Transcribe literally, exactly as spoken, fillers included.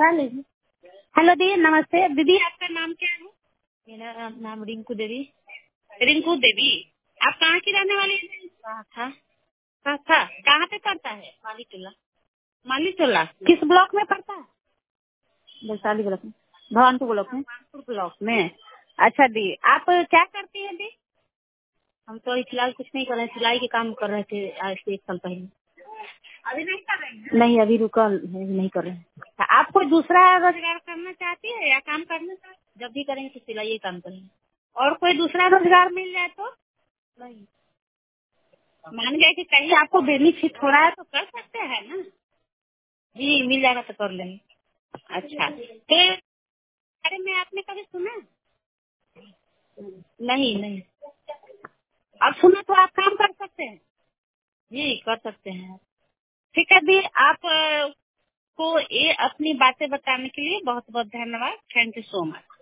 उठा लीजिए। हेलो दी, नमस्ते दीदी, आपका नाम क्या है? मेरा नाम रिंकू देवी। रिंकू देवी, आप कहाँ की रहने वाली हैं? कहाँ था? कहाँ था? कहाँ पे पड़ता है? माली टोला। माली टोला किस ब्लॉक में पड़ता है? वैशाली ब्लॉक में, भवानपुर ब्लॉक में। भवानपुर ब्लॉक में। अच्छा दी, आप क्या करती हैं दी? हम तो फिलहाल कुछ नहीं कर रहे, सिलाई के काम कर रहे थे आज से एक साल पहले। अभी नहीं कर रहे हैं? नहीं, अभी रुका है, नहीं कर रहे हैं। अच्छा, आप कोई दूसरा रोजगार करना चाहती है या काम करना चाहती है? जब भी करेंगे तो सिलाई ही काम करेंगे। और कोई दूसरा रोजगार मिल जाए तो? नहीं, मान गए कि कहीं आपको बेनिफिट हो रहा है तो कर सकते हैं ना? जी, मिल जाएगा तो कर लेंगे। अच्छा, तो बारे में आपने कभी सुना? नहीं नहीं, अब सुना तो आप काम कर सकते हैं। जी, कर सकते हैं। ठीक है दी, आप अ, को ये अपनी बातें बताने के लिए बहुत बहुत धन्यवाद। Thank you so much.